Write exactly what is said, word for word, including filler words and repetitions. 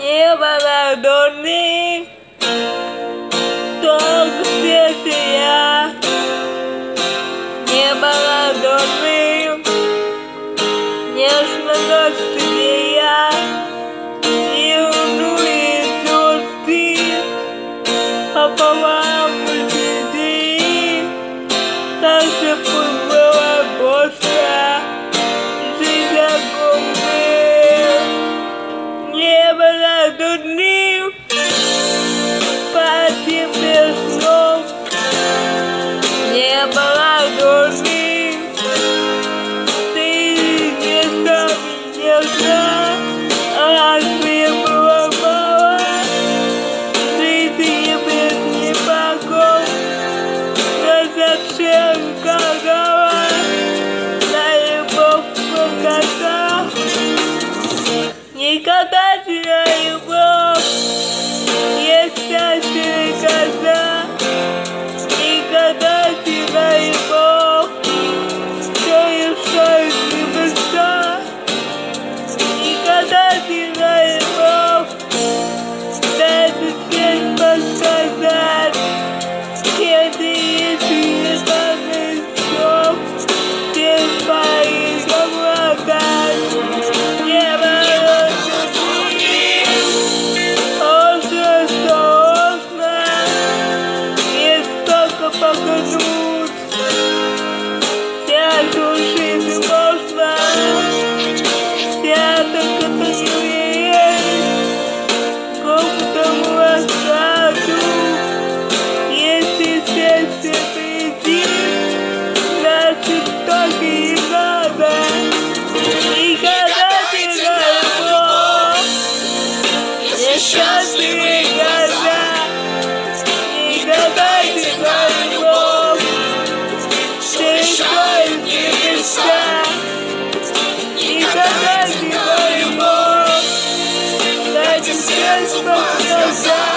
Небо ладони, только свете я. Небо ладони, нежно ночь тебе я. И луну идет ты, пополам сиди. Так же пусть было больше, жизнь огромная. Небо ладони, по тебе снов. Небо ладони, ты не сам не знал, а разве было мало жизни без небогов? Но зачем гадала на любовь показал? Никогда тебя любовь, если ты глаза. Никогда тебя любовь, все еще небеса. Никогда тебя любовь, даже здесь подсказать, где ты есть и данный слов, все твои облака. Небо ладони, очень осторожно, и столько поглянуть, всякую жизнь можно, вся только поверить, глубокому рассаду, если сердце придет, значит так и надо. Никогда тебя любовь, не счастливые глаза. Никогда тебя любовь, все еще небеса. Никогда тебя любовь, дайте сердце показать.